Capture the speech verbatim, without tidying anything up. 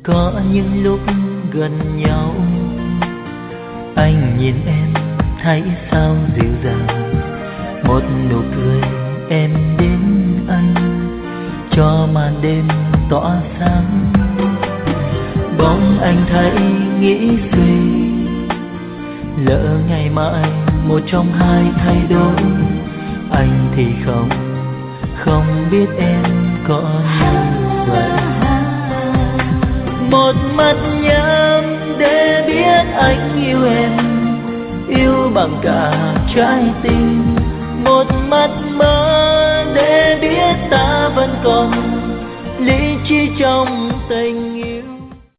Có những lúc gần nhau, anh nhìn em thấy sao dịu dàng. Một nụ cười em đến anh, cho màn đêm tỏa sáng. Bỗng anh thấy nghĩ suy, lỡ ngày mai một trong hai thay đổi. Anh thì không, không biết em có như vậy. Một mắt nhắm để biết anh yêu em, yêu bằng cả trái tim. Một mắt mơ để biết ta vẫn còn lý trí trong tình